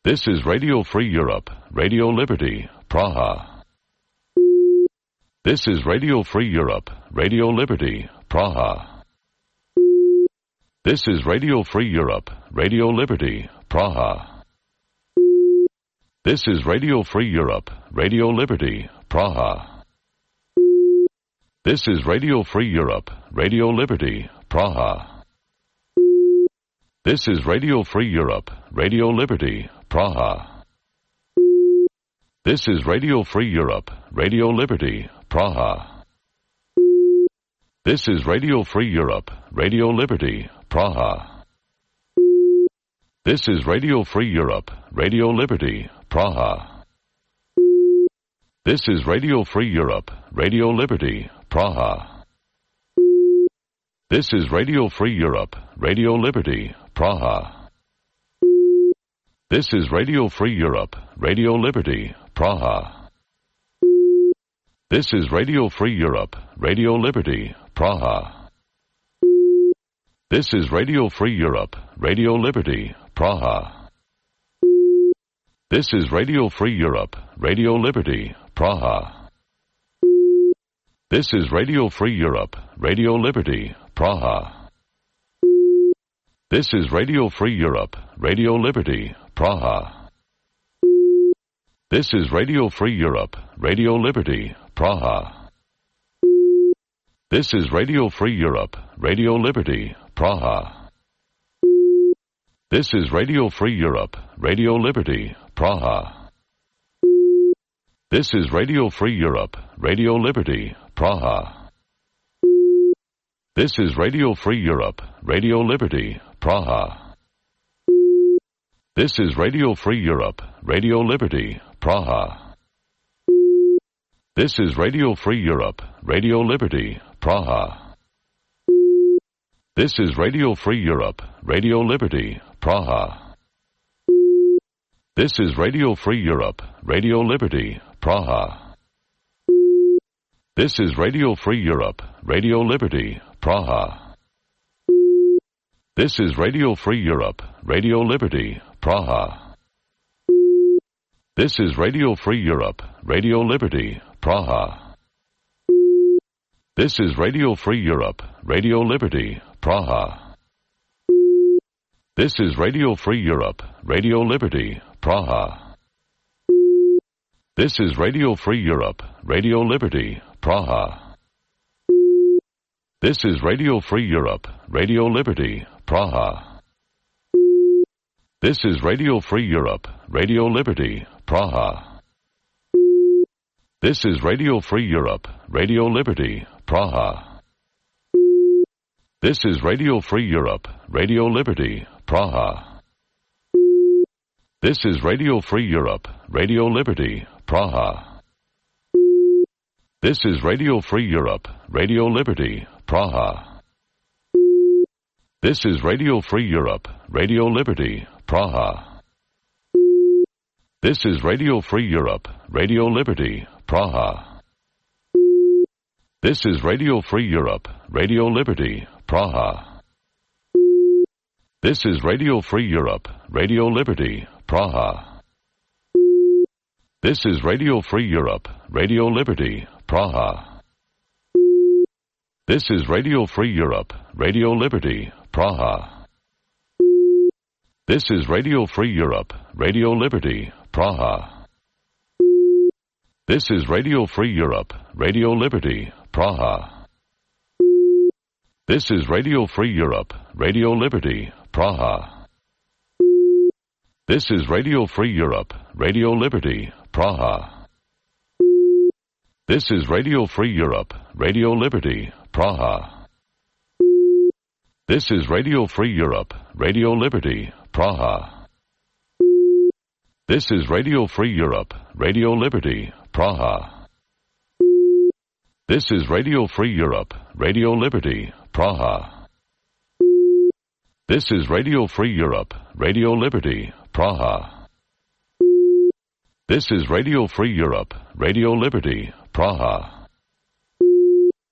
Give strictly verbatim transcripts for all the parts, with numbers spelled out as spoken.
This is Radio Free Europe, Radio Liberty, Praha. This is Radio Free Europe, Radio Liberty, Praha. This is Radio Free Europe, Radio Liberty, Praha. This is Radio Free Europe, Radio Liberty, Praha. This is Radio Free Europe, Radio Liberty, Praha. This is Radio Free Europe, Radio Liberty, Praha. This is Radio Free Europe, Radio Liberty, Praha. This is Radio Free Europe, Radio Liberty, Praha. This is Radio Free Europe, Radio Liberty, Praha. This is Radio Free Europe, Radio Liberty, Praha. This is Radio Free Europe, Radio Liberty, Praha. This is Radio Free Europe, Radio Liberty, Praha. This is Radio Free Europe, Radio Liberty, Praha. This is Radio Free Europe, Radio Liberty, Praha. This is Radio Free Europe, Radio Liberty, Praha. This is Radio Free Europe, Radio Liberty, Praha. This is Radio Free Europe, Radio Liberty, Praha. This is Radio Free Europe, Radio Liberty, Praha. This is Radio Free Europe, Radio Liberty, Praha. This is Radio Free Europe, Radio Liberty, Praha. This is Radio Free Europe, Radio Liberty, Praha. This is Radio Free Europe, Radio Liberty, Praha. This is Radio Free Europe, Radio Liberty, Praha. This is Radio Free Europe, Radio Liberty, Praha. This is Radio Free Europe, Radio Liberty, Praha. This is Radio Free Europe, Radio Liberty, Praha. This is Radio Free Europe, Radio Liberty, Praha. This is Radio Free Europe, Radio Liberty, Praha. This is Radio Free Europe, Radio Liberty, Praha. This is Radio Free Europe, Radio Liberty, Praha. This is Radio Free Europe, Radio Liberty, Praha. This is Radio Free Europe, Radio Liberty, Praha. This is Radio Free Europe, Radio Liberty, Praha. This is Radio Free Europe, Radio Liberty, Praha. This is Radio Free Europe, Radio Liberty, Praha. This is Radio Free Europe, Radio Liberty, Praha. This is Radio Free Europe, Radio Liberty, Praha. This is Radio Free Europe, Radio Liberty, Praha. This is Radio Free Europe, Radio Liberty, Praha. This is Radio Free Europe, Radio Liberty, Praha. This is Radio Free Europe, Radio Liberty, Praha. This is Radio Free Europe, Radio Liberty, Praha. This is Radio Free Europe, Radio Liberty, Praha. This is Radio Free Europe, Radio Liberty, Praha. This is Radio Free Europe, Radio Liberty, Praha. This is Radio Free Europe, Radio Liberty, Praha. This is Radio Free Europe, Radio Liberty, Praha. This is Radio Free Europe, Radio Liberty, Praha. This is Radio Free Europe, Radio Liberty, Praha. This is Radio Free Europe, Radio Liberty, Praha. This is Radio Free Europe, Radio Liberty, Praha. This is Radio Free Europe, Radio Liberty, Praha. This is Radio Free Europe, Radio Liberty, Praha. This is Radio Free Europe, Radio Liberty, Praha.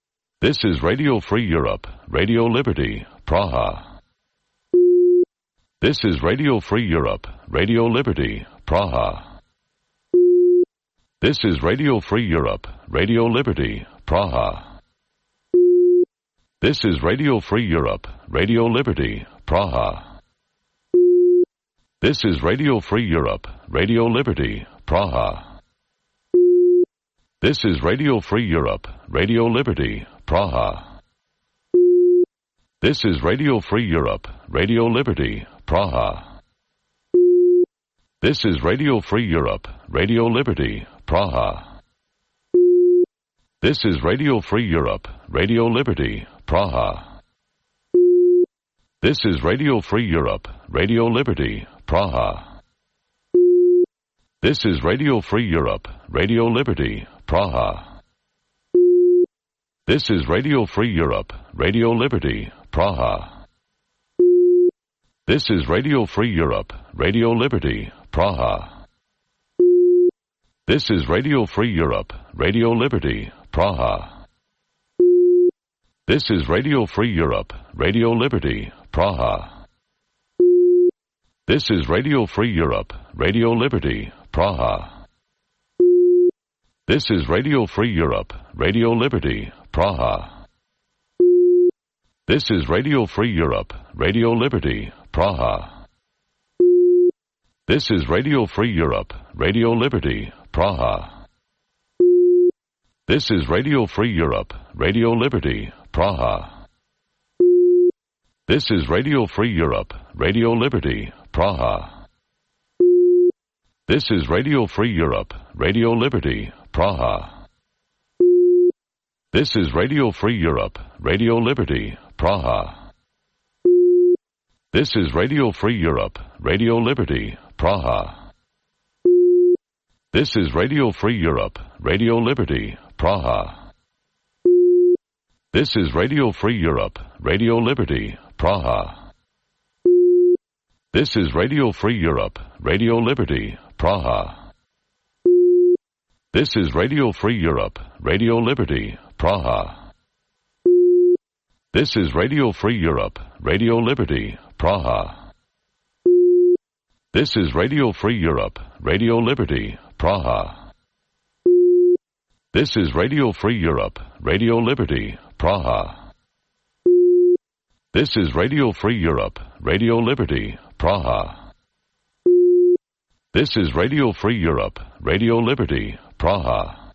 This is Radio Free Europe, Radio Liberty, Praha. This is Radio Free Europe, Radio Liberty, Praha. This is Radio Free Europe, Radio Liberty, Praha. This is Radio Free Europe, Radio Liberty, Praha. This is Radio Free Europe, Radio Liberty, Praha. This is Radio Free Europe, Radio Liberty, Praha. This is Radio Free Europe, Radio Liberty, Praha. This is Radio Free Europe, Radio Liberty, Praha. This is Radio Free Europe, Radio Liberty, Praha. This is Radio Free Europe, Radio Liberty, Praha. This is Radio Free Europe, Radio Liberty, Praha. This is Radio Free Europe, Radio Liberty, Praha. This is Radio Free Europe, Radio Liberty, Praha. This is Radio Free Europe, Radio Liberty, Praha. This is Radio Free Europe, Radio Liberty, Praha. This is Radio Free Europe, Radio Liberty, Praha. This is Radio Free Europe, Radio Liberty, Praha. This is Radio Free Europe, Radio Liberty, Praha. This is Radio Free Europe, Radio Liberty, Praha. This is Radio Free Europe, Radio Liberty, Praha. This is Radio Free Europe, Radio Liberty, Praha. This is Radio Free Europe, Radio Liberty, Praha. This is Radio Free Europe, Radio Liberty, Praha. This is Radio Free Europe, Radio Liberty, Praha. This is Radio Free Europe, Radio Liberty, Praha. This is Radio Free Europe, Radio Liberty, Praha. This is Radio Free Europe, Radio Liberty, Praha. This is Radio Free Europe, Radio Liberty, Praha. This is Radio Free Europe, Radio Liberty, Praha. This is Radio Free Europe, Radio Liberty, Praha. This is Radio Free Europe, Radio Liberty, Praha. This is Radio Free Europe, Radio Liberty, Praha. This is Radio Free Europe, Radio Liberty, Praha.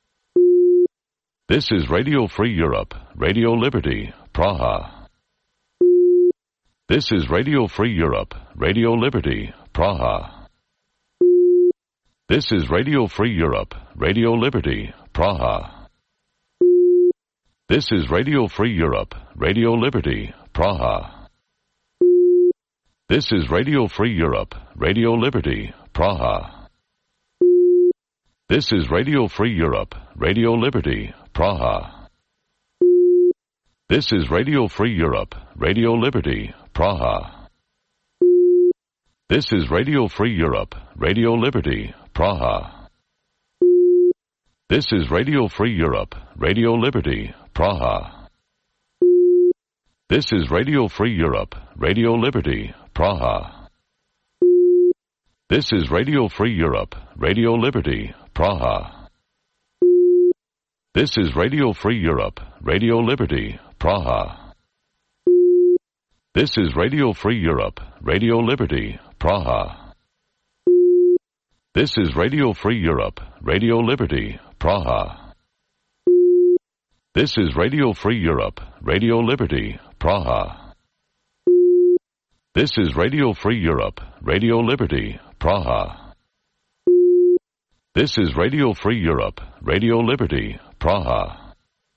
This is Radio Free Europe, Radio Liberty, Praha. This is Radio Free Europe, Radio Liberty, Praha. This is Radio Free Europe, Radio Liberty, Praha. This is Radio Free Europe, Radio Liberty, Praha. This is Radio Free Europe, Radio Liberty, Praha. This is Radio Free Europe, Radio Liberty, Praha. This is Radio Free Europe, Radio Liberty, Praha. This is Radio Free Europe, Radio Liberty, Praha. This is Radio Free Europe, Radio Liberty, Praha. This is Radio Free Europe, Radio Liberty, Praha. This is Radio Free Europe, Radio Liberty, Praha. This is Radio Free Europe, Radio Liberty, Praha. This is Radio Free Europe, Radio Liberty, Praha. This is Radio Free Europe, Radio Liberty, Praha. This is Radio Free Europe, Radio Liberty, Praha. This is Radio Free Europe, Radio Liberty, Praha. This is Radio Free Europe, Radio Liberty, Praha.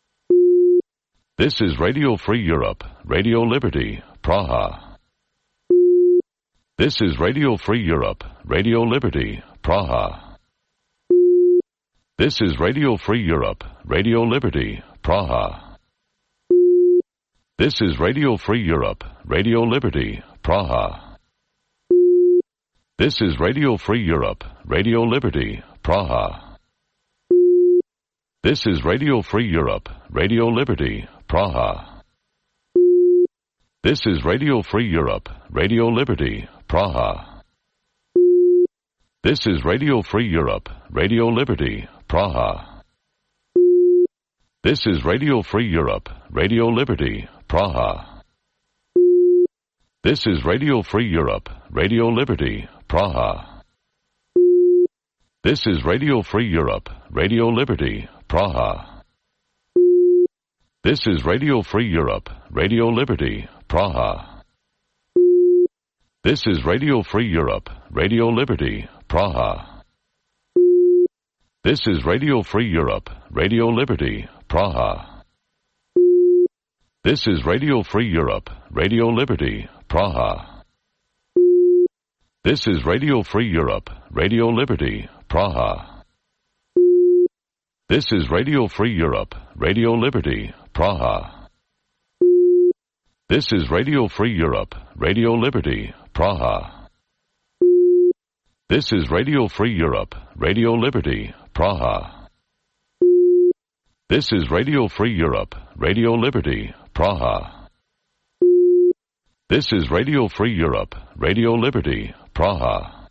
This is Radio Free Europe, Radio Liberty, Praha. This is Radio Free Europe, Radio Liberty, Praha. This is Radio Free Europe, Radio Liberty, Praha. This is Radio Free Europe, Radio Liberty, Praha. This is Radio Free Europe, Radio Liberty, Praha. This is Radio Free Europe, Radio Liberty, Praha. This is Radio Free Europe, Radio Liberty, Praha. This is Radio Free Europe, Radio Liberty, Praha. This is Radio Free Europe, Radio Liberty, Praha. This is Radio Free Europe, Radio Liberty, Praha. This is Radio Free Europe, Radio Liberty, Praha. This is Radio Free Europe, Radio Liberty, Praha. This is Radio Free Europe, Radio Liberty, Praha. This is Radio Free Europe, Radio Liberty, Praha. This is Radio Free Europe, Radio Liberty, Praha. This is Radio Free Europe, Radio Liberty, Praha. This is Radio Free Europe, Radio Liberty, Praha. This is Radio Free Europe, Radio Liberty, Praha. This is Radio Free Europe, Radio Liberty, Praha. This is Radio Free Europe, Radio Liberty, Praha. This is Radio Free Europe, Radio Liberty, Praha.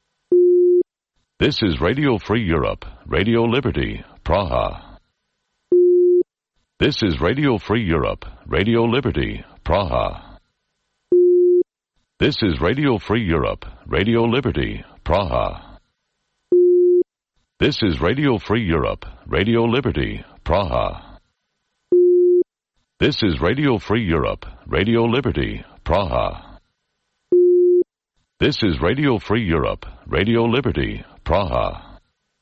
This is Radio Free Europe, Radio Liberty, Praha. This is Radio Free Europe, Radio Liberty, Praha. This is Radio Free Europe, Radio Liberty, Praha. This is Radio Free Europe, Radio Liberty, Praha. This is Radio Free Europe, Radio Liberty, Praha. This is Radio Free Europe, Radio Liberty, Praha.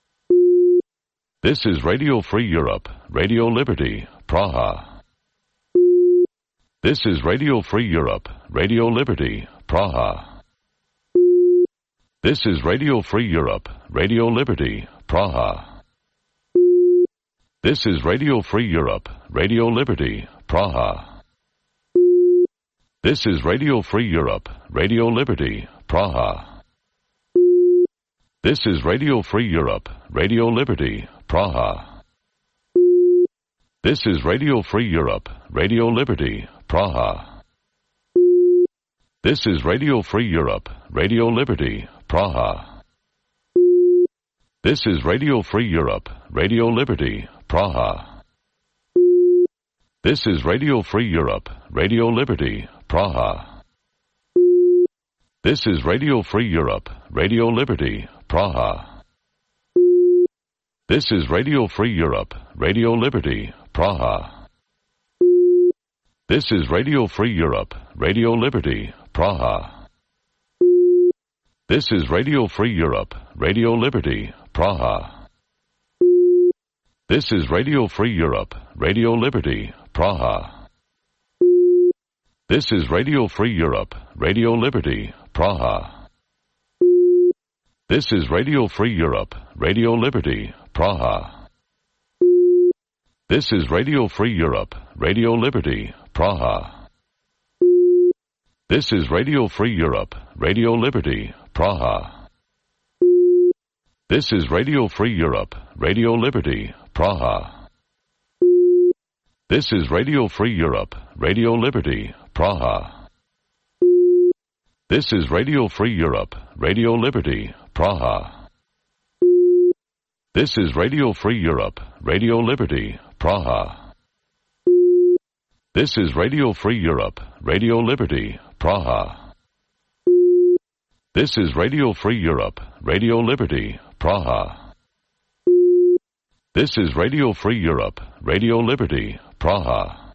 This is Radio Free Europe, Radio Liberty, Praha. This is Radio Free Europe, Radio Liberty, Praha. This is Radio Free Europe, Radio Liberty, Praha. This is Radio Free Europe, Radio Liberty, Praha. This is Radio Free Europe, Radio Liberty, Praha. This is Radio Free Europe, Radio Liberty, Praha. This is Radio Free Europe, Radio Liberty, Praha. This is Radio Free Europe, Radio Liberty, Praha. This is Radio Free Europe, Radio Liberty, Praha. This is Radio Free Europe, Radio Liberty, Praha. This is Radio Free Europe, Radio Liberty, Praha. This is Radio Free Europe, Radio Liberty, Praha. This is Radio Free Europe, Radio Liberty, Praha. This is Radio Free Europe, Radio Liberty, Praha. This is Radio Free Europe, Radio Liberty, Praha. This is Radio Free Europe, Radio Liberty, Praha. This is Radio Free Europe, Radio Liberty, Praha. This is Radio Free Europe, Radio Liberty, Praha. This is Radio Free Europe, Radio Liberty, Praha. This is Radio Free Europe, Radio Liberty, Praha. This is Radio Free Europe, Radio Liberty, Praha. This is Radio Free Europe, Radio Liberty, Praha. This is Radio Free Europe, Radio Liberty, Praha. This is Radio Free Europe, Radio Liberty, Praha. This is Radio Free Europe, Radio Liberty, Praha. This is Radio Free Europe, Radio Liberty, Praha.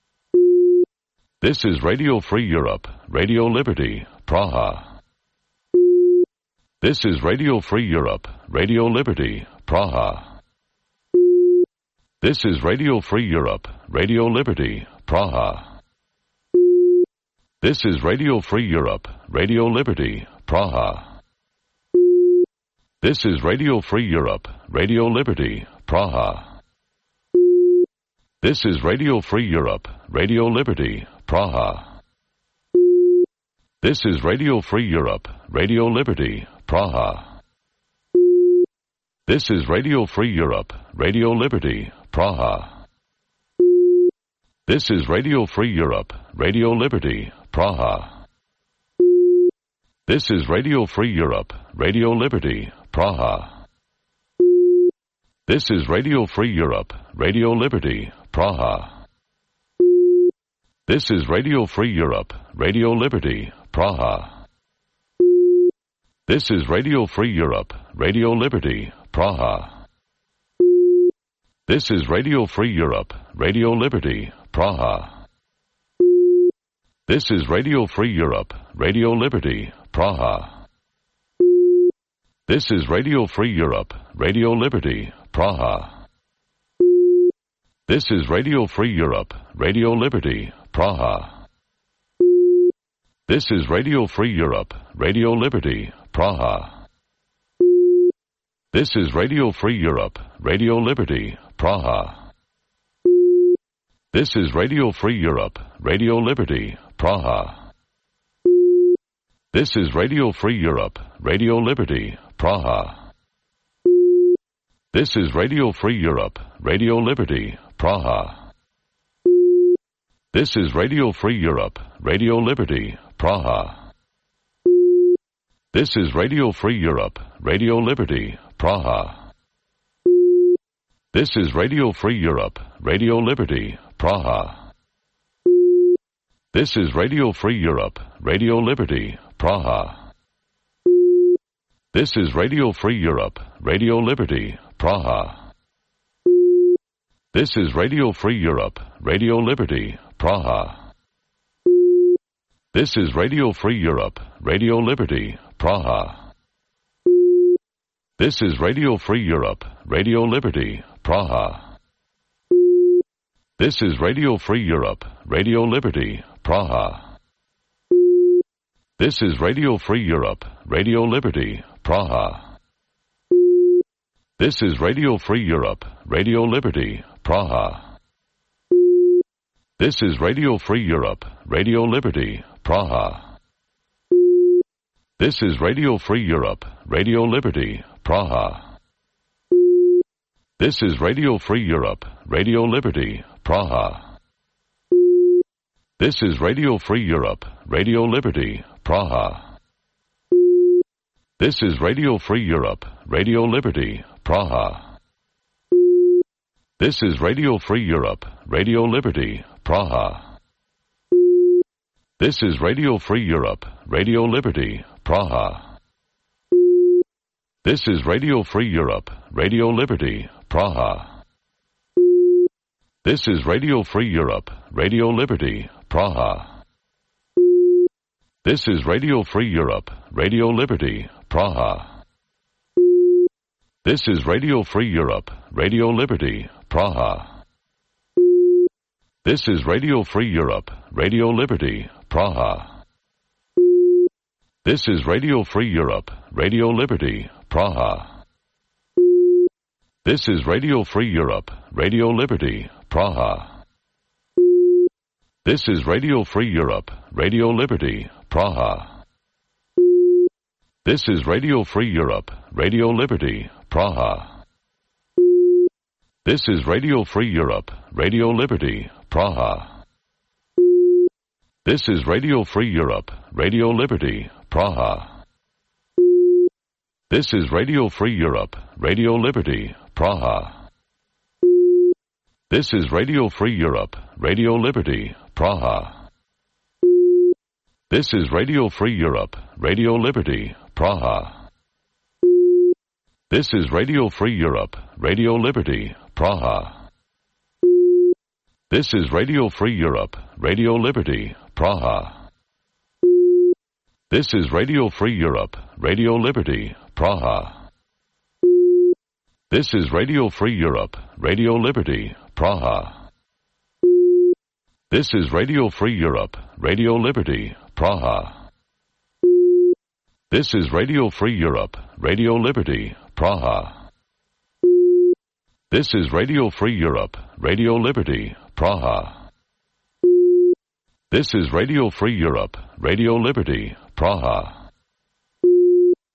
This is Radio Free Europe, Radio Liberty, Praha. This is Radio Free Europe, Radio Liberty, Praha. This is Radio Free Europe, Radio Liberty, Praha. This is Radio Free Europe, Radio Liberty, Praha. This is Radio Free Europe, Radio Liberty, Praha. This is Radio Free Europe, Radio Liberty, Praha. This is Radio Free Europe, Radio Liberty, Praha. This is Radio Free Europe, Radio Liberty, Praha. This is Radio Free Europe, Radio Liberty, Praha. This is Radio Free Europe, Radio Liberty, Praha. This is Radio Free Europe, Radio Liberty, Praha. This is Radio Free Europe, Radio Liberty, Praha. This is Radio Free Europe, Radio Liberty, Praha. This is Radio Free Europe, Radio Liberty, Praha. This is Radio Free Europe, Radio Liberty, Praha. This is Radio Free Europe, Radio Liberty, Praha. This is Radio Free Europe, Radio Liberty, Praha. This is Radio Free Europe, Radio Liberty, Praha. This is Radio Free Europe, Radio Liberty, Praha. This is Radio Free Europe, Radio Liberty, Praha. This is Radio Free Europe, Radio Liberty, Praha. This is Radio Free Europe, Radio Liberty, Praha. This is Radio Free Europe, Radio Liberty, Praha. This is Radio Free Europe, Radio Liberty, Praha. This is Radio Free Europe, Radio Liberty, Praha. This is Radio Free Europe, Radio Liberty, Praha. This is Radio Free Europe, Radio Liberty, Praha. This is Radio Free Europe, Radio Liberty, Praha. This is Radio Free Europe, Radio Liberty, Praha. This is Radio Free Europe, Radio Liberty, Praha. This is Radio Free Europe, Radio Liberty, Praha. This is Radio Free Europe, Radio Liberty, Praha. This is Radio Free Europe, Radio Liberty, Praha. This is Radio Free Europe, Radio Liberty, Praha. This is Radio Free Europe, Radio Liberty, Praha. This is Radio Free Europe, Radio Liberty, Praha. This is Radio Free Europe, Radio Liberty, Praha. This is Radio Free Europe, Radio Liberty, Praha. This is Radio Free Europe, Radio Liberty, Praha. This is Radio Free Europe, Radio Liberty, Praha. This is Radio Free Europe, Radio Liberty, Praha. This is Radio Free Europe, Radio Liberty, Praha. This is Radio Free Europe, Radio Liberty, Praha. This is Radio Free Europe, Radio Liberty, Praha. This is Radio Free Europe, Radio Liberty, Praha. This is Radio Free Europe, Radio Liberty, Praha. This is Radio Free Europe, Radio Liberty, Praha. This is Radio Free Europe, Radio Liberty, Praha. This is Radio Free Europe, Radio Liberty, Praha. This is Radio Free Europe, Radio Liberty, Praha. This is Radio Free Europe, Radio Liberty, Praha. This is Radio Free Europe, Radio Liberty, Praha. This is Radio Free Europe, Radio Liberty, Praha. This is Radio Free Europe, Radio Liberty, Praha. This is Radio Free Europe, Radio Liberty, Praha. This is Radio Free Europe, Radio Liberty, Praha. This is Radio Free Europe, Radio Liberty, Praha. This is Radio Free Europe, Radio Liberty, Praha. This is Radio Free Europe, Radio Liberty, Praha. This is Radio Free Europe, Radio Liberty, Praha. This is Radio Free Europe, Radio Liberty, Praha. This is Radio Free Europe, Radio Liberty, Praha.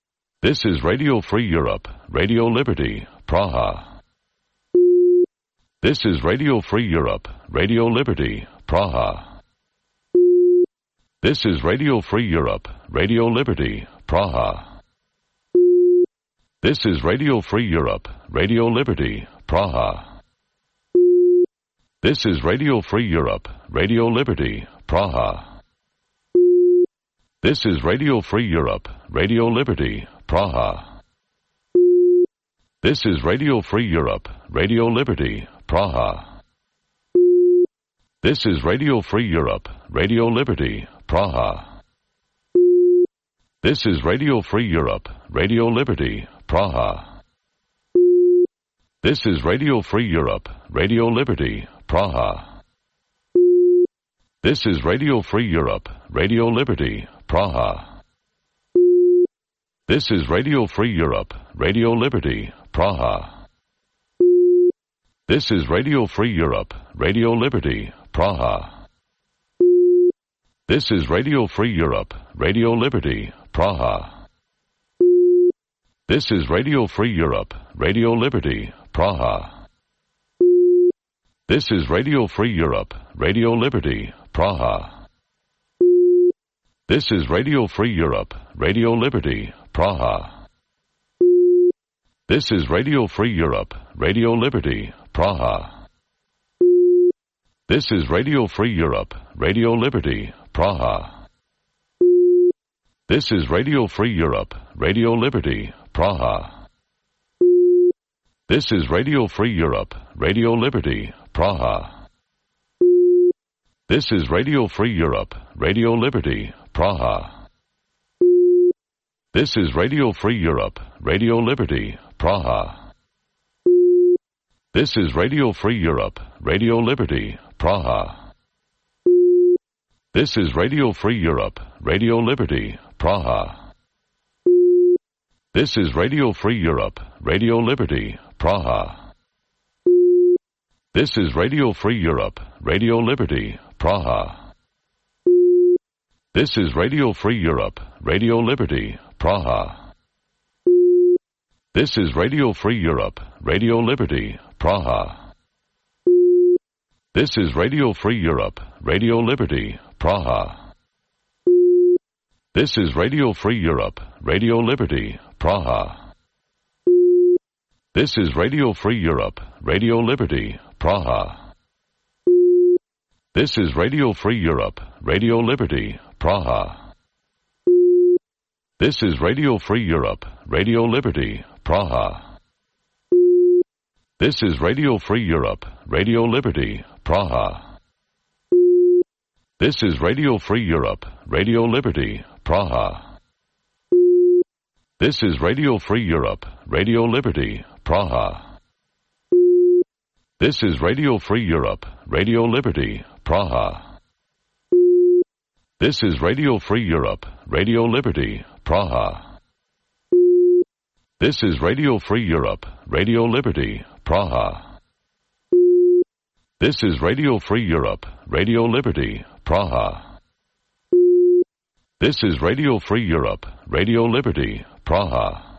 This is Radio Free Europe, Radio Liberty, Praha. This is Radio Free Europe, Radio Liberty, Praha. This is Radio Free Europe, Radio Liberty, Praha. This is Radio Free Europe, Radio Liberty, Praha. This is Radio Free Europe, Radio Liberty, Praha. This is Radio Free Europe, Radio Liberty, Praha. This is Radio Free Europe, Radio Liberty, Praha. This is Radio Free Europe, Radio Liberty, Praha. This is Radio Free Europe, Radio Liberty, Praha. This is Radio Free Europe, Radio Liberty, Praha. This is Radio Free Europe, Radio Liberty, Praha. This is Radio Free Europe, Radio Liberty, Praha. This is Radio Free Europe, Radio Liberty, Praha. This is Radio Free Europe, Radio Liberty, Praha. This is Radio Free Europe, Radio Liberty, Praha. This is Radio Free Europe, Radio Liberty, Praha. This is Radio Free Europe, Radio Liberty, Praha. This is Radio Free Europe, Radio Liberty, Praha. This is Radio Free Europe, Radio Liberty, Praha. This is Radio Free Europe, Radio Liberty, Praha. This is Radio Free Europe, Radio Liberty, Praha. This is Radio Free Europe, Radio Liberty, Praha. This is Radio Free Europe, Radio Liberty, Praha. This is Radio Free Europe, Radio Liberty, Praha. This is Radio Free Europe, Radio Liberty, Praha. This is Radio Free Europe, Radio Liberty, Praha. This is Radio Free Europe, Radio Liberty, Praha. This is Radio Free Europe, Radio Liberty, Praha. This is Radio Free Europe, Radio Liberty, Praha. This is Radio Free Europe, Radio Liberty, Praha. This is Radio Free Europe, Radio Liberty, Praha. This is Radio Free Europe, Radio Liberty, Praha. This is Radio Free Europe, Radio Liberty, Praha. This is Radio Free Europe, Radio Liberty, Praha. This is Radio Free Europe, Radio Liberty, Praha. This is Radio Free Europe, Radio Liberty, Praha. This is Radio Free Europe, Radio Liberty, Praha. This is Radio Free Europe, Radio Liberty, Praha. This is Radio Free Europe, Radio Liberty, Praha. This is Radio Free Europe, Radio Liberty, Praha. This is Radio Free Europe, Radio Liberty, Praha. This is Radio Free Europe, Radio Liberty, Praha.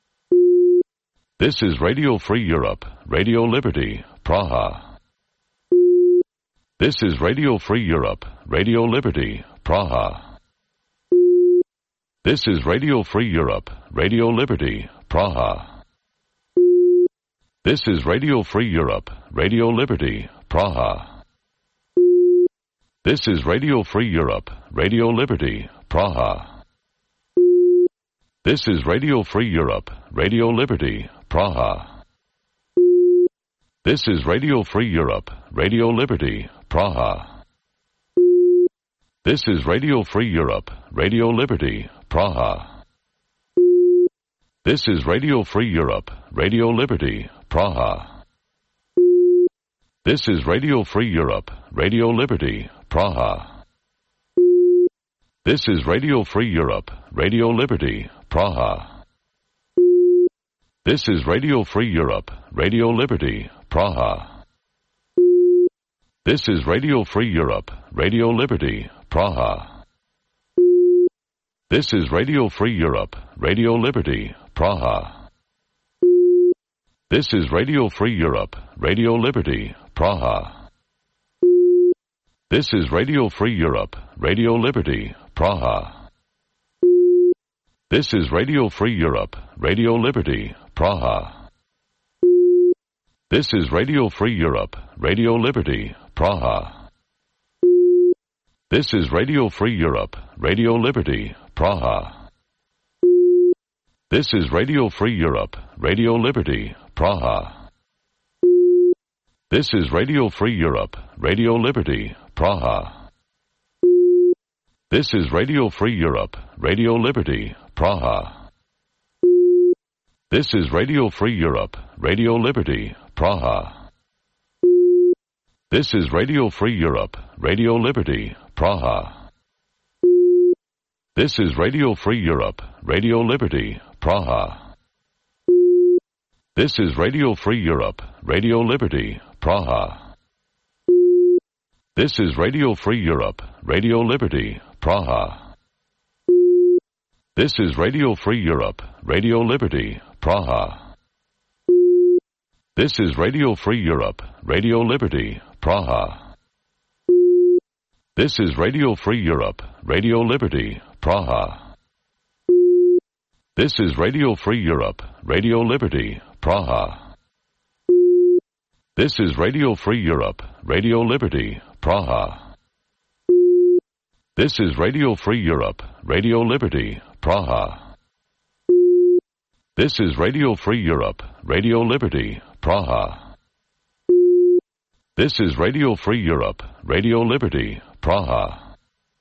This is Radio Free Europe, Radio Liberty, Praha. This is Radio Free Europe, Radio Liberty, Praha. This is Radio Free Europe, Radio Liberty, Praha. This is Radio Free Europe, Radio Liberty, Praha. This is Radio Free Europe, Radio Liberty, Praha. This is Radio Free Europe, Radio Liberty, Praha. This is Radio Free Europe, Radio Liberty, Praha. This is Radio Free Europe, Radio Liberty, Praha. This is Radio Free Europe, Radio Liberty, Praha. This is Radio Free Europe, Radio Liberty, Praha. This is Radio Free Europe, Radio Liberty, Praha. This is Radio Free Europe, Radio Liberty, Praha. This is Radio Free Europe, Radio Liberty, Praha. This is Radio Free Europe, Radio Liberty, Praha. This is Radio Free Europe, Radio Liberty, Praha. This is Radio Free Europe, Radio Liberty, Praha. This is Radio Free Europe, Radio Liberty, Praha. This is Radio Free Europe, Radio Liberty, Praha. This is Radio Free Europe, Radio Liberty, Praha. This is Radio Free Europe, Radio Liberty, Praha. This is Radio Free Europe, Radio Liberty, Praha. This is Radio Free Europe, Radio Liberty, Praha. This is Radio Free Europe, Radio Liberty, Praha. This is Radio Free Europe, Radio Liberty, Praha. This is Radio Free Europe, Radio Liberty, Praha. This is Radio Free Europe, Radio Liberty, Praha. This is Radio Free Europe, Radio Liberty, Praha. This is Radio Free Europe, Radio Liberty, Praha. This is Radio Free Europe, Radio Liberty, Praha. This is Radio Free Europe, Radio Liberty, Praha. This is Radio Free Europe, Radio Liberty, Praha. This is Radio Free Europe, Radio Liberty, Praha. This is Radio Free Europe, Radio Liberty, Praha. This is Radio Free Europe, Radio Liberty, Praha. This is Radio Free Europe, Radio Liberty, Praha.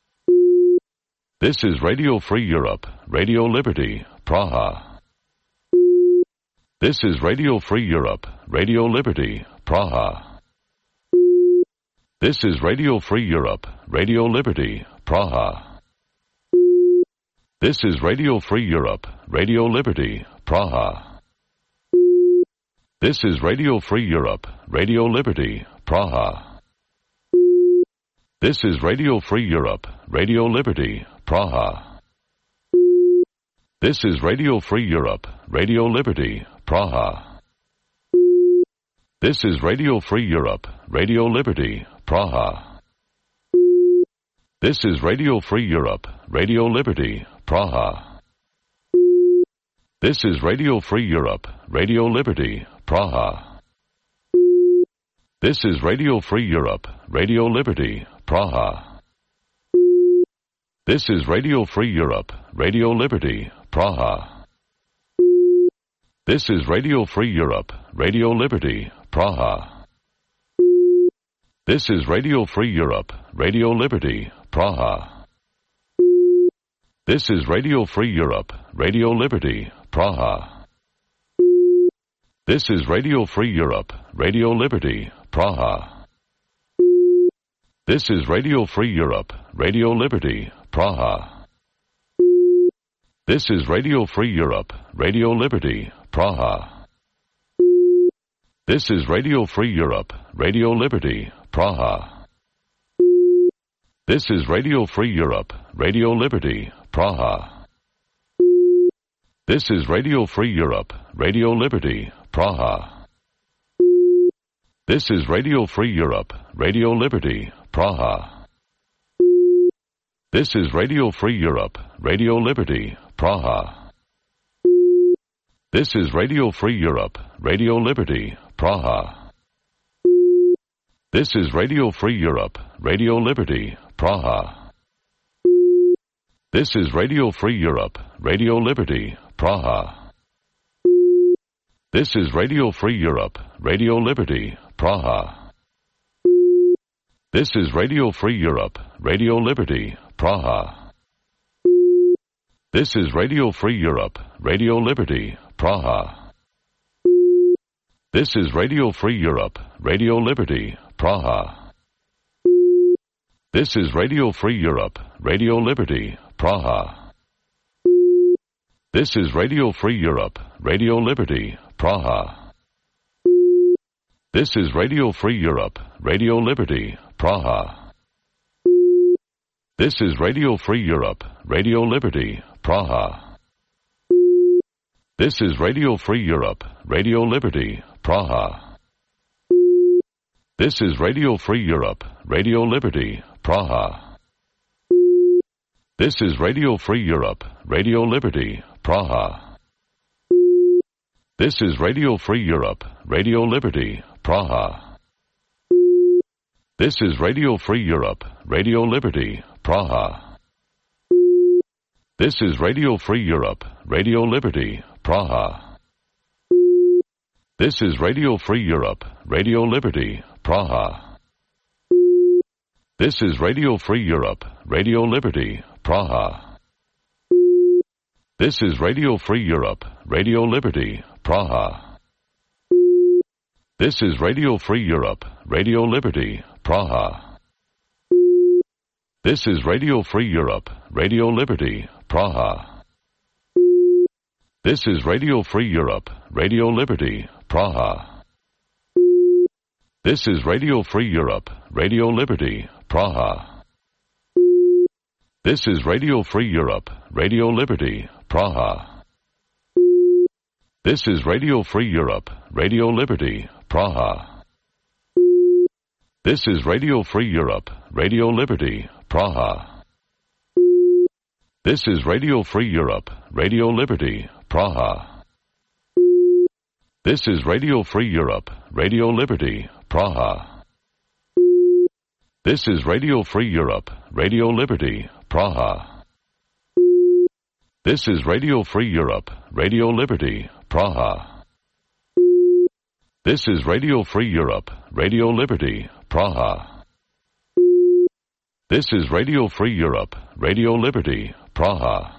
This is Radio Free Europe, Radio Liberty, Praha. This is Radio Free Europe, Radio Liberty, Praha. This is Radio Free Europe, Radio Liberty, Praha. This is Radio Free Europe, Radio Liberty, Praha. This is Radio Free Europe, Radio Liberty, Praha. This is Radio Free Europe, Radio Liberty, Praha. This is Radio Free Europe, Radio Liberty, Praha. This is Radio Free Europe, Radio Liberty, Praha. This is Radio Free Europe, Radio Liberty, Praha. This is Radio Free Europe, Radio Liberty, Praha. This is Radio Free Europe, Radio Liberty, Praha. This is Radio Free Europe, Radio Liberty, Praha. This is Radio Free Europe, Radio Liberty, Praha. This is Radio Free Europe, Radio Liberty, Praha. This is Radio Free Europe, Radio Liberty, Praha. This is Radio Free Europe, Radio Liberty, Praha. This is Radio Free Europe, Radio Liberty, Praha. This is Radio Free Europe, Radio Liberty, Praha. This is Radio Free Europe, Radio Liberty, Praha. This is Radio Free Europe, Radio Liberty, Praha. This is Radio Free Europe, Radio Liberty, Praha. This is Radio Free Europe, Radio Liberty, Praha. This is Radio Free Europe, Radio Liberty, Praha. This is Radio Free Europe, Radio Liberty, Praha. This is Radio Free Europe, Radio Liberty, Praha. This is Radio Free Europe, Radio Liberty, Praha. This is Radio Free Europe, Radio Liberty, Praha. This is Radio Free Europe, Radio Liberty, Praha. This is Radio Free Europe, Radio Liberty, Praha. This is Radio Free Europe, Radio Liberty, Praha. This is Radio Free Europe, Radio Liberty, Praha. This is Radio Free Europe, Radio Liberty, Praha. This is Radio Free Europe, Radio Liberty, Praha. This is Radio Free Europe, Radio Liberty, Praha. This is Radio Free Europe, Radio Liberty, Praha. This is Radio Free Europe, Radio Liberty, Praha. This is Radio Free Europe, Radio Liberty, Praha. This is Radio Free Europe, Radio Liberty, Praha. This is Radio Free Europe, Radio Liberty, Praha. This is Radio Free Europe, Radio Liberty, Praha. This is Radio Free Europe, Radio Liberty, Praha. This is Radio Free Europe, Radio Liberty, Praha. This is Radio Free Europe, Radio Liberty, Praha. This is Radio Free Europe, Radio Liberty, Praha. This is Radio Free Europe, Radio Liberty, Praha. This is Radio Free Europe, Radio Liberty, Praha. This is Radio Free Europe, Radio Liberty, Praha. This is Radio Free Europe, Radio Liberty, Praha. This is Radio Free Europe, Radio Liberty, Praha. This is Radio Free Europe, Radio Liberty, Praha. This is Radio Free Europe, Radio Liberty, Praha. This is Radio Free Europe, Radio Liberty, Praha. This is Radio Free Europe, Radio Liberty, Praha. This is Radio Free Europe, Radio Liberty, Praha. This is Radio Free Europe, Radio Liberty, Praha. This is Radio Free Europe, Radio Liberty, Praha.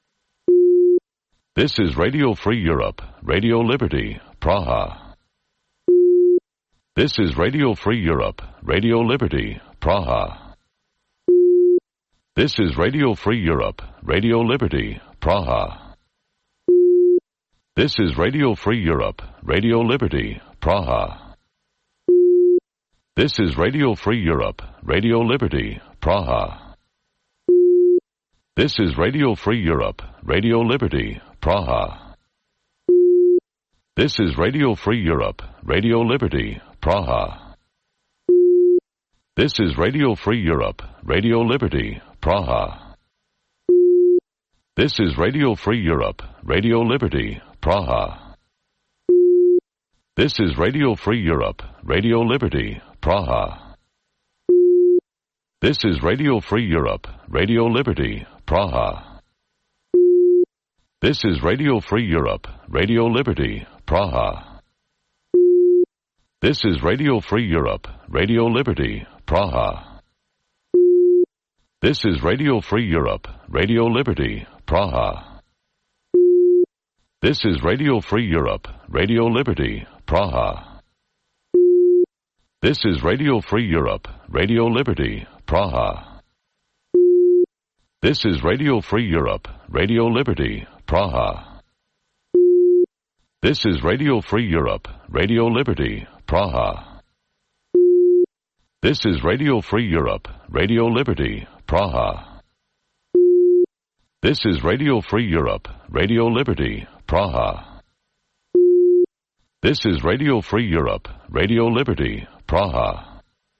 This is Radio Free Europe, Radio Liberty, Praha. This is Radio Free Europe, Radio Liberty, Praha. This is Radio Free Europe, Radio Liberty, Praha. This is Radio Free Europe, Radio Liberty, Praha. This is Radio Free Europe, Radio Liberty, Praha. This is Radio Free Europe, Radio Liberty, Praha. This is Radio Free Europe, Radio Liberty, Praha. This is Radio Free Europe, Radio Liberty, Praha. This is Radio Free Europe, Radio Liberty, Praha. This is Radio Free Europe, Radio Liberty, Praha. This is Radio Free Europe, Radio Liberty, Praha. This is Radio Free Europe, Radio Liberty, Praha. This is Radio Free Europe, Radio Liberty, Praha. This is Radio Free Europe, Radio Liberty, Praha. This is Radio Free Europe, Radio Liberty, Praha. This is Radio Free Europe, Radio Liberty, Praha. This is Radio Free Europe, Radio Liberty, Praha. This is Radio Free Europe, Radio Liberty, Praha. This is Radio Free Europe, Radio Liberty, Praha. This is Radio Free Europe, Radio Liberty, Praha. This is Radio Free Europe, Radio Liberty, Praha.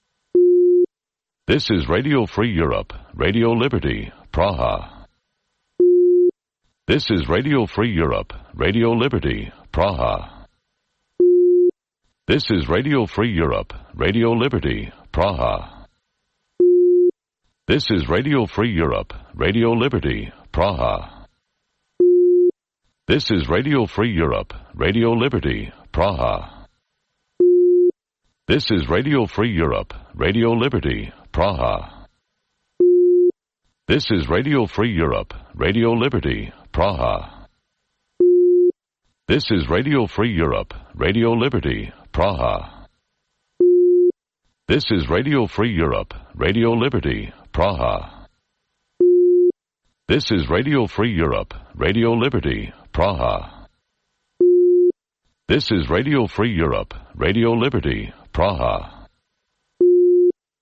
This is Radio Free Europe, Radio Liberty, Praha. This is Radio Free Europe, Radio Liberty, Praha. This is Radio Free Europe, Radio Liberty, Praha. This is Radio Free Europe, Radio Liberty, Praha. This is Radio Free Europe, Radio Liberty, Praha. This is Radio Free Europe, Radio Liberty, Praha. This is Radio Free Europe, Radio Liberty, Praha. This is Radio Free Europe, Radio Liberty, Praha. This is Radio Free Europe, Radio Liberty, Praha. This is Radio Free Europe, Radio Liberty, Praha. This is Radio Free Europe, Radio Liberty, Praha.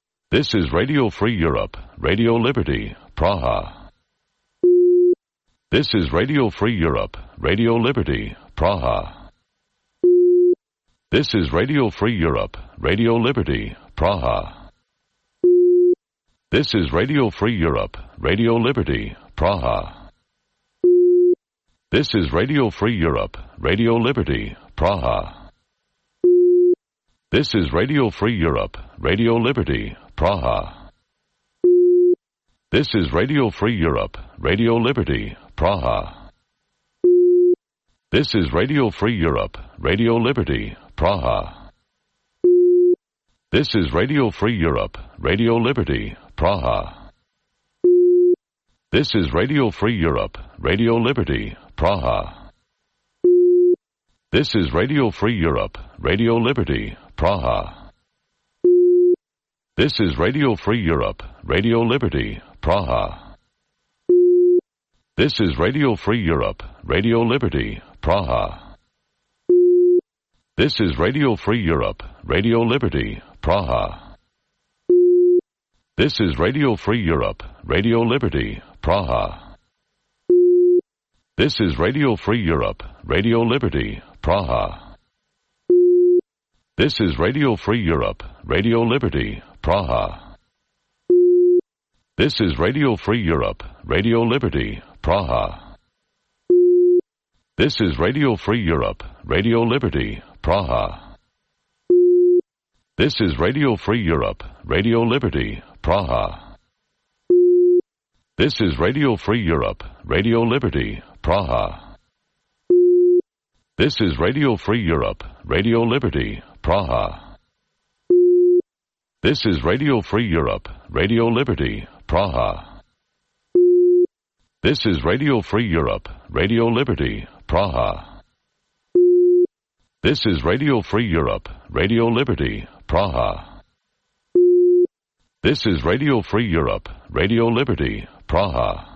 This is Radio Free Europe, Radio Liberty, Praha. This is Radio Free Europe, Radio Liberty, Praha. This is Radio Free Europe, Radio Liberty, Praha. This is Radio Free Europe, Radio Liberty, Praha. This is Radio Free Europe, Radio Liberty, Praha. This is Radio Free Europe, Radio Liberty, Praha. This is Radio Free Europe, Radio Liberty, Praha. This is Radio Free Europe, Radio Liberty, Praha. This is Radio Free Europe, Radio Liberty, Praha. This is Radio Free Europe, Radio Liberty, Praha. This is Radio Free Europe, Radio Liberty, Praha. This is Radio Free Europe, Radio Liberty, Praha. This is Radio Free Europe, Radio Liberty, Praha. This is Radio Free Europe, Radio Liberty, Praha. This is Radio Free Europe, Radio Liberty, Praha. This is Radio Free Europe, Radio Liberty, Praha. This is Radio Free Europe, Radio Liberty, Praha. This is Radio Free Europe, Radio Liberty, Praha. This is Radio Free Europe, Radio Liberty, Praha. This is Radio Free Europe, Radio Liberty, Praha. This is Radio Free Europe, Radio Liberty, Praha. This is Radio Free Europe, Radio Liberty, Praha. This is Radio Free Europe, Radio Liberty, Praha. This is Radio Free Europe, Radio Liberty, Praha. This is Radio Free Europe, Radio Liberty, Praha. This is Radio Free Europe, Radio Liberty, Praha.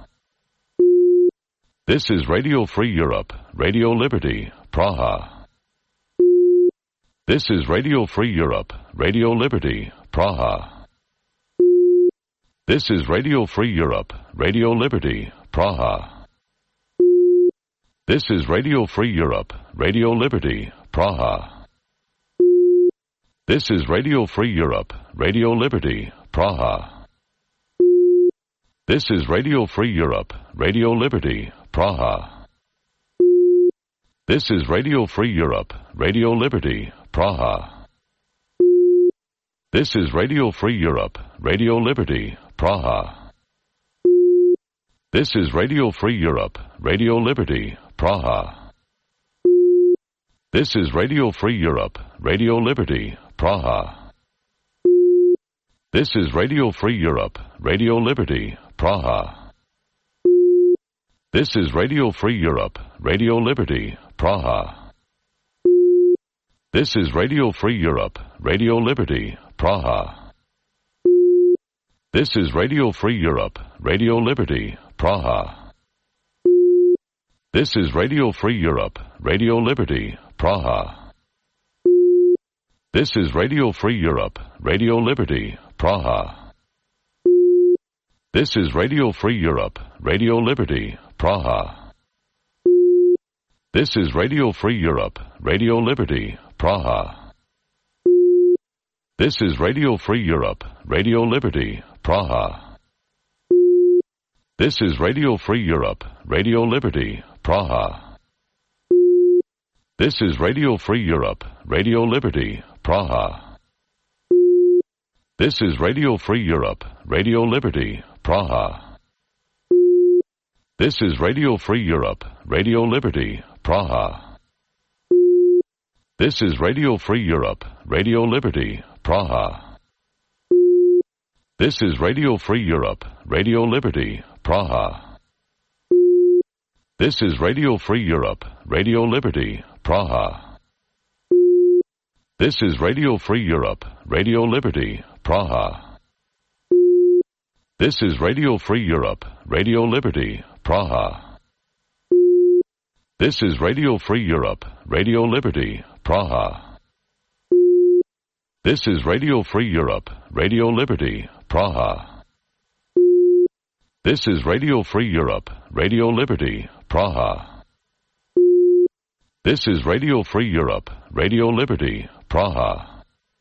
This is Radio Free Europe, Radio Liberty, Praha. This is Radio Free Europe, Radio Liberty, Praha. This is Radio Free Europe, Radio Liberty, Praha. This is Radio Free Europe, Radio Liberty, Praha. This is Radio Free Europe, Radio Liberty, Praha. This is Radio Free Europe, Radio Liberty, Praha. This is Radio Free Europe, Radio Liberty, Praha. This is Radio Free Europe, Radio Liberty, Praha. This is Radio Free Europe, Radio Liberty, Praha. This is Radio Free Europe, Radio Liberty, Praha. This is Radio Free Europe, Radio Liberty, Praha. This is Radio Free Europe, Radio Liberty, Praha. This is Radio Free Europe, Radio Liberty, Praha. This is Radio Free Europe, Radio Liberty, Praha. This is Radio Free Europe, Radio Liberty, Praha. This is Radio Free Europe, Radio Liberty, Praha. This is Radio Free Europe, Radio Liberty, Praha. This is Radio Free Europe, Radio Liberty, Praha. This is Radio Free Europe, Radio Liberty, Praha. This is Radio Free Europe, Radio Liberty, Praha. This is Radio Free Europe, Radio Liberty, Praha. This is Radio Free Europe, Radio Liberty, Praha. This is Radio Free Europe, Radio Liberty, Praha. This is Radio Free Europe, Radio Liberty, Praha. This is Radio Free Europe, Radio Liberty, Praha. This is Radio Free Europe, Radio Liberty, Praha. This is Radio Free Europe, Radio Liberty, Praha. This is Radio Free Europe, Radio Liberty, Praha. This is Radio Free Europe, Radio Liberty, Praha. This is Radio Free Europe, Radio Liberty, Praha. This is Radio Free Europe, Radio Liberty, Praha. This is Radio Free Europe, Radio Liberty, Praha.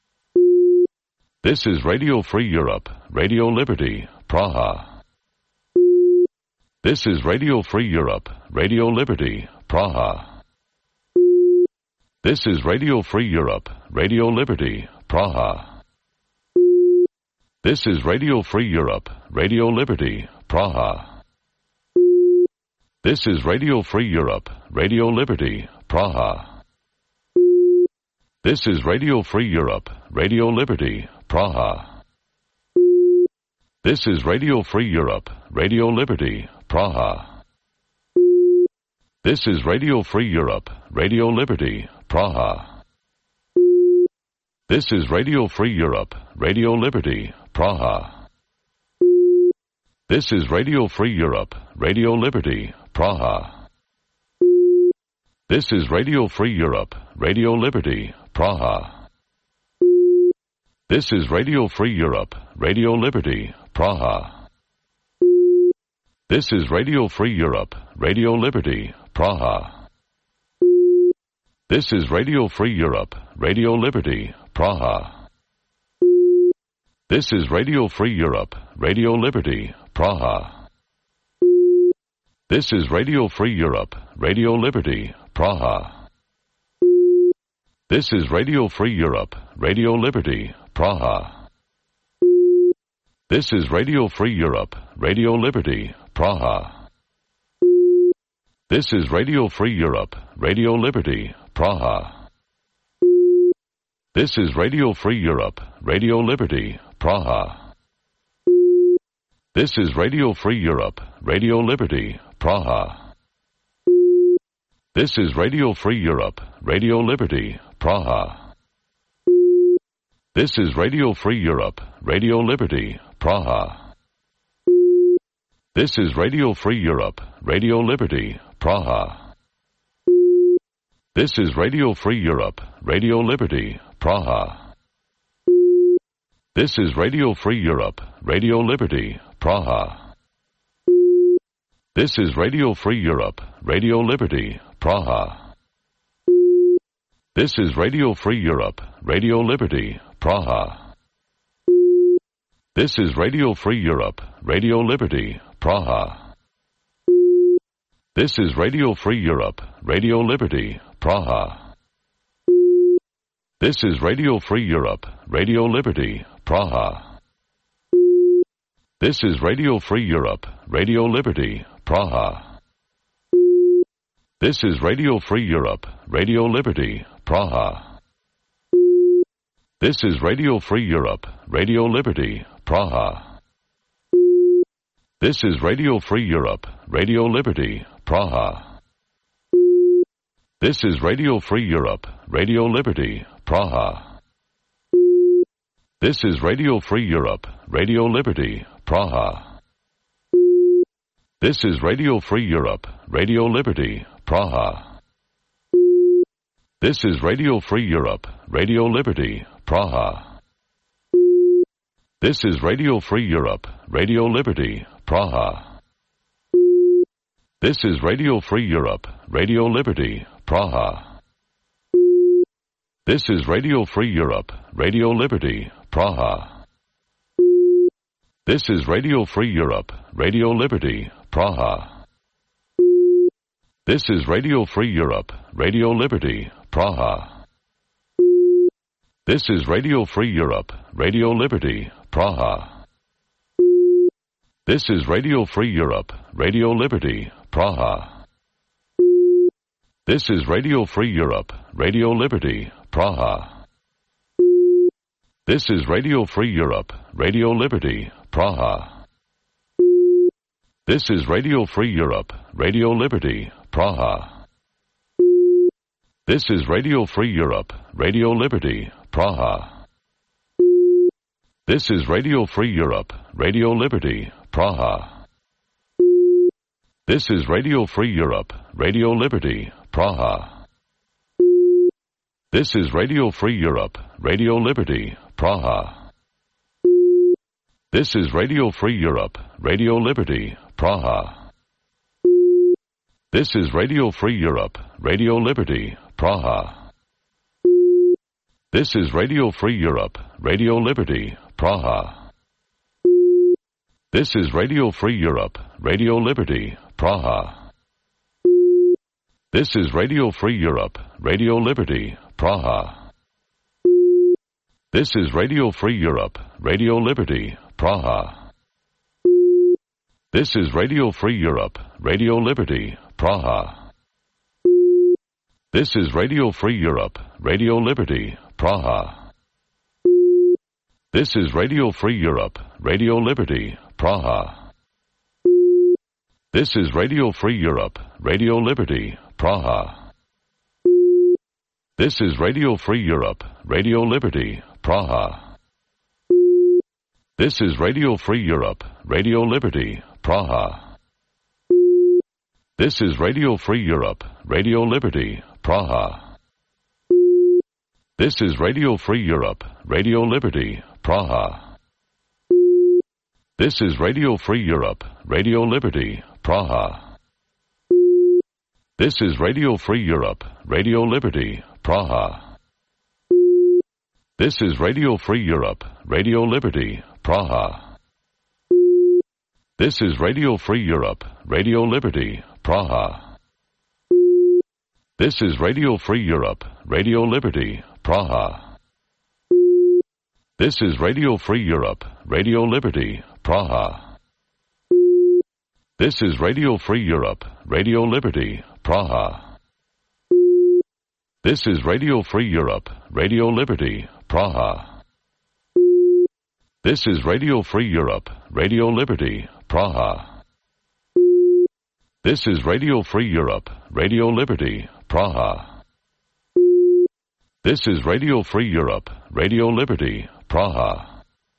This is Radio Free Europe, Radio Liberty, Praha. This is Radio Free Europe, Radio Liberty, Praha. This is Radio Free Europe, Radio Liberty, Praha. This is Radio Free Europe, Radio Liberty, Praha. This is Radio Free Europe, Radio Liberty, Praha. This is Radio Free Europe, Radio Liberty, Praha. This is Radio Free Europe, Radio Liberty, Praha. This is Radio Free Europe, Radio Liberty, Praha. This is Radio Free Europe, Radio Liberty, Praha. This is Radio Free Europe, Radio Liberty, Praha. This is Radio Free Europe, Radio Liberty, Praha. This is Radio Free Europe, Radio Liberty, Praha. This is Radio Free Europe, Radio Liberty, Praha. This is Radio Free Europe, Radio Liberty, Praha. This is Radio Free Europe, Radio Liberty, Praha. This is Radio Free Europe, Radio Liberty, Praha. This is Radio Free Europe, Radio Liberty, Praha. This is Radio Free Europe, Radio Liberty, Praha. This is Radio Free Europe, Radio Liberty, Praha. This is Radio Free Europe, Radio Liberty, Praha. This is Radio Free Europe, Radio Liberty, Praha. This is Radio Free Europe, Radio Liberty, Praha. This is Radio Free Europe, Radio Liberty, Praha. This is Radio Free Europe, Radio Liberty, Praha. This is Radio Free Europe, Radio Liberty, Praha. This is Radio Free Europe, Radio Liberty, Praha. This is Radio Free Europe, Radio Liberty, Praha. This is Radio Free Europe, Radio Liberty, Praha. This is Radio Free Europe, Radio Liberty, Praha. This is Radio Free Europe, Radio Liberty, Praha. This is Radio Free Europe, Radio Liberty, Praha. This is Radio Free Europe, Radio Liberty, Praha. This is Radio Free Europe, Radio Liberty, Praha. This is Radio Free Europe, Radio Liberty, Praha. This is Radio Free Europe, Radio Liberty, Praha. This is Radio Free Europe, Radio Liberty, Praha. This is Radio Free Europe, Radio Liberty, Praha. This is Radio Free Europe, Radio Liberty, Praha. This is Radio Free Europe, Radio Liberty, Praha. This is Radio Free Europe, Radio Liberty, Praha. This is Radio Free Europe, Radio Liberty, Praha. This is Radio Free Europe, Radio Liberty, Praha. This is Radio Free Europe, Radio Liberty, Praha. This is Radio Free Europe, Radio Liberty, Praha. This is Radio Free Europe, Radio Liberty, Praha. This is Radio Free Europe, Radio Liberty, Praha. This is Radio Free Europe, Radio Liberty, Praha. This is Radio Free Europe, Radio Liberty, Praha. This is Radio Free Europe, Radio Liberty, Praha. This is Radio Free Europe, Radio Liberty, Praha. This is Radio Free Europe, Radio Liberty, Praha. This is Radio Free Europe, Radio Liberty, Praha. This is Radio Free Europe, Radio Liberty, Praha. This is Radio Free Europe, Radio Liberty, Praha. This is Radio Free Europe, Radio Liberty, Praha. This is Radio Free Europe, Radio Liberty, Praha. This is Radio Free Europe, Radio Liberty, Praha. This is Radio Free Europe, Radio Liberty, Praha. This is Radio Free Europe, Radio Liberty, Praha. This is Radio Free Europe, Radio Liberty, Praha. This is Radio Free Europe, Radio Liberty, Praha. This is Radio Free Europe, Radio Liberty, Praha. This is Radio Free Europe, Radio Liberty, Praha. This is Radio Free Europe, Radio Liberty, Praha. This is Radio Free Europe, Radio Liberty, Praha. This is Radio Free Europe, Radio Liberty, Praha. This is Radio Free Europe, Radio Liberty, Praha. This is Radio Free Europe, Radio Liberty, Praha. This is Radio Free Europe, Radio Liberty, Praha. This is Radio Free Europe, Radio Liberty, Praha. This is Radio Free Europe, Radio Liberty, Praha. This is Radio Free Europe, Radio Liberty, Praha. This is Radio Free Europe, Radio Liberty, Praha. This is Radio Free Europe, Radio Liberty, Praha. This is Radio Free Europe, Radio Liberty, Praha. This is Radio Free Europe, Radio Liberty, Praha. This is Radio Free Europe, Radio Liberty, Praha. This is Radio Free Europe, Radio Liberty, Praha.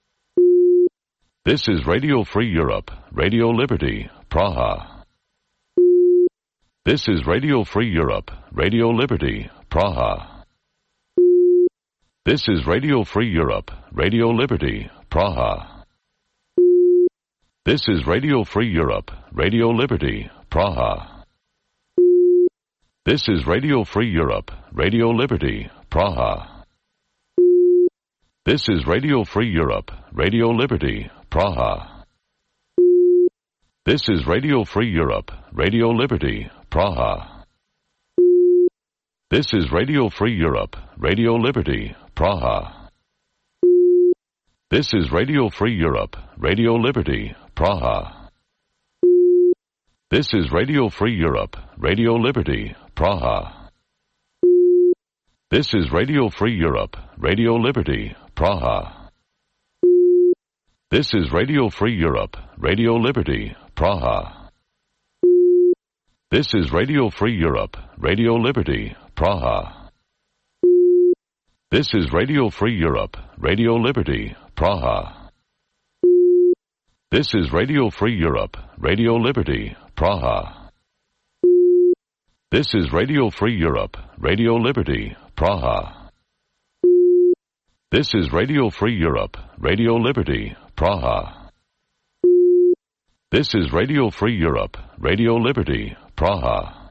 This is Radio Free Europe, Radio Liberty, Praha. This is Radio Free Europe, Radio Liberty, Praha. This is Radio Free Europe, Radio Liberty, Praha. This is Radio Free Europe, Radio Liberty, Praha. This is Radio Free Europe, Radio Liberty, Praha. This is Radio Free Europe, Radio Liberty, Praha. This is Radio Free Europe, Radio Liberty, Praha. This is Radio Free Europe, Radio Liberty, Praha. This is Radio Free Europe, Radio Liberty, Praha. This is Radio Free Europe, Radio Liberty, Praha. This is Radio Free Europe, Radio Liberty, Praha. This is Radio Free Europe, Radio Liberty, Praha. This is Radio Free Europe, Radio Liberty, Praha. This is Radio Free Europe, Radio Liberty, Praha. This is Radio Free Europe, Radio Liberty, Praha. This is Radio Free Europe, Radio Liberty, Praha. This is Radio Free Europe, Radio Liberty, Praha. This is Radio Free Europe, Radio Liberty, Praha.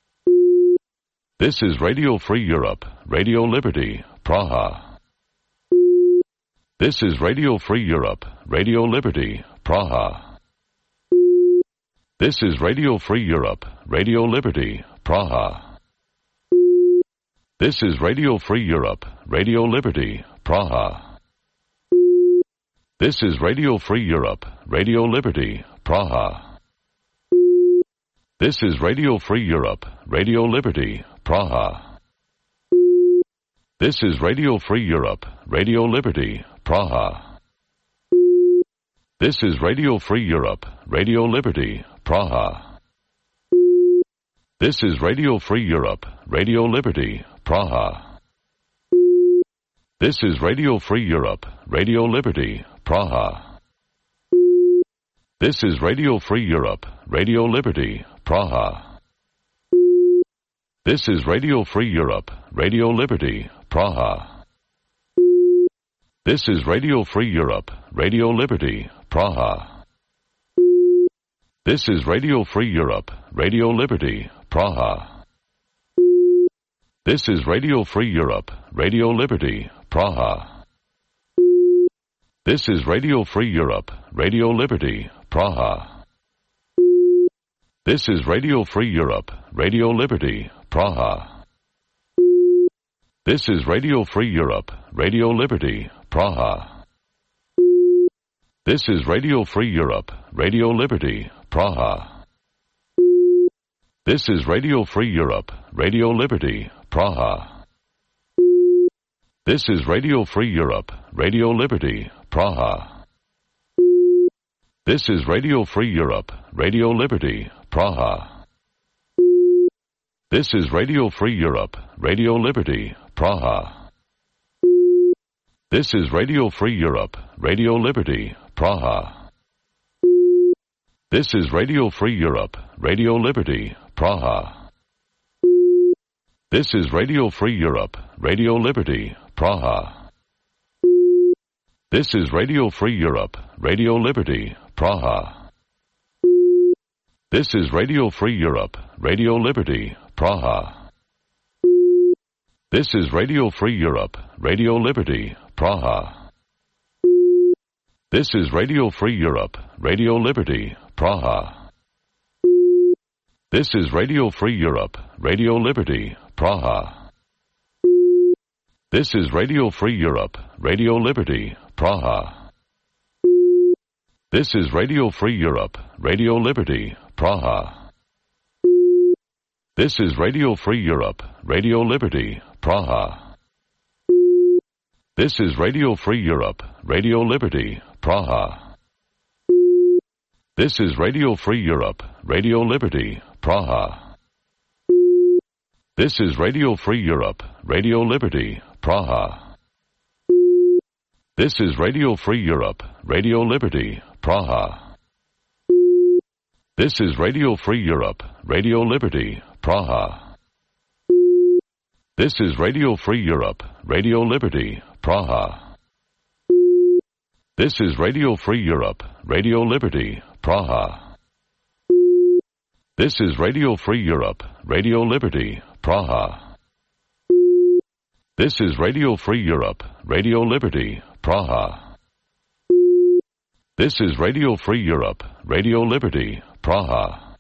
This is Radio Free Europe, Radio Liberty, Praha. This is Radio Free Europe, Radio Liberty, Praha. This is Radio Free Europe, Radio Liberty, Praha. This is Radio Free Europe, Radio Liberty, Praha. This is Radio Free Europe, Radio Liberty, Praha. This is Radio Free Europe, Radio Liberty, Praha. This is Radio Free Europe, Radio Liberty, Praha. This is Radio Free Europe, Radio Liberty, Praha. This is Radio Free Europe, Radio Liberty, Praha. This is Radio Free Europe, Radio Liberty, Praha. This is Radio Free Europe, Radio Liberty, Praha. This is Radio Free Europe, Radio Liberty, Praha. This is Radio Free Europe, Radio Liberty, Praha. This is Radio Free Europe, Radio Liberty, Praha. This is Radio Free Europe, Radio Liberty, Praha. This is Radio Free Europe, Radio Liberty, Praha. This is Radio Free Europe, Radio Liberty, Praha. This is Radio Free Europe, Radio Liberty, Praha. This is Radio Free Europe, Radio Liberty, Praha. This is Radio Free Europe, Radio Liberty, Praha. This is Radio Free Europe, Radio Liberty, Praha. This is Radio Free Europe, Radio Liberty, Praha. This is Radio Free Europe, Radio Liberty, Praha. This is Radio Free Europe, Radio Liberty, Praha. This is Radio Free Europe, Radio Liberty, Praha. This is Radio Free Europe, Radio Liberty, Praha. This is Radio Free Europe, Radio Liberty, Praha. This is Radio Free Europe, Radio Liberty, Praha. This is Radio Free Europe, Radio Liberty, Praha. This is Radio Free Europe, Radio Liberty, Praha. This is Radio Free Europe, Radio Liberty, Praha. This is Radio Free Europe, Radio Liberty, Praha. This is Radio Free Europe, Radio Liberty, Praha. This is Radio Free Europe, Radio Liberty, Praha. This is Radio Free Europe, Radio Liberty, Praha. This is Radio Free Europe, Radio Liberty, Praha. This is Radio Free Europe, Radio Liberty, Praha. This is Radio Free Europe, Radio Liberty, Praha. This is Radio Free Europe, Radio Liberty, Praha. This is Radio Free Europe, Radio Liberty, Praha. This is Radio Free Europe, Radio Liberty, Praha. This is Radio Free Europe, Radio Liberty, Praha. This is Radio Free Europe, Radio Liberty, Praha. This is Radio Free Europe, Radio Liberty, Praha.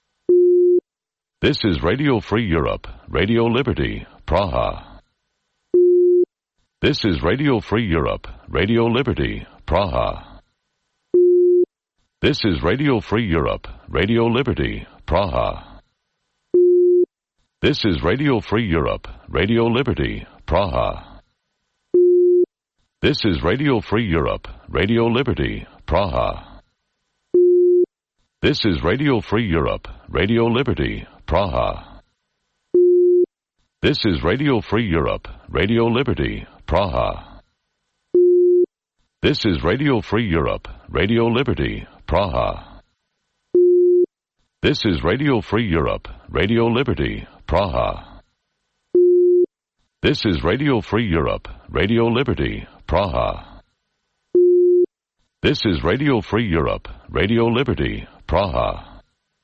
This is Radio Free Europe, Radio Liberty, Praha. This is Radio Free Europe, Radio Liberty, Praha. This is Radio Free Europe, Radio Liberty, Praha. This is Radio Free Europe, Radio Liberty, Praha. This is Radio Free Europe, Radio Liberty, Praha. This is Radio Free Europe, Radio Liberty, Praha. This is Radio Free Europe, Radio Liberty, Praha. This is Radio Free Europe, Radio Liberty, Praha. This is Radio Free Europe, Radio Liberty, Praha. This is Radio Free Europe, Radio Liberty, Praha. This is Radio Free Europe, Radio Liberty, Praha.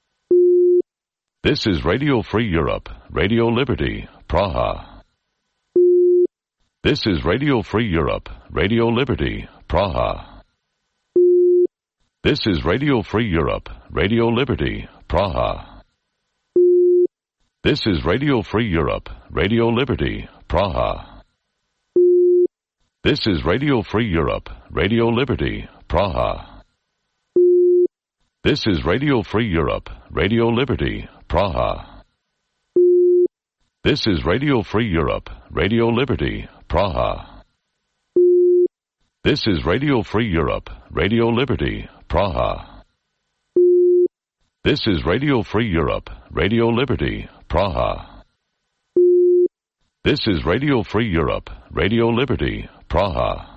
This is Radio Free Europe, Radio Liberty, Praha. This is Radio Free Europe, Radio Liberty, Praha. This is Radio Free Europe, Radio Liberty, Praha. This is Radio Free Europe, Radio Liberty, Praha. This is Radio Free Europe, Radio Liberty, Praha. This is Radio Free Europe, Radio Liberty, Praha. This is Radio Free Europe, Radio Liberty, Praha. This is Radio Free Europe, Radio Liberty, Praha. This is Radio Free Europe, Radio Liberty, Praha. This is Radio Free Europe, Radio Liberty, Praha.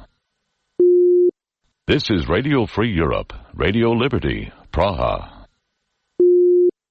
This is Radio Free Europe, Radio Liberty, Praha.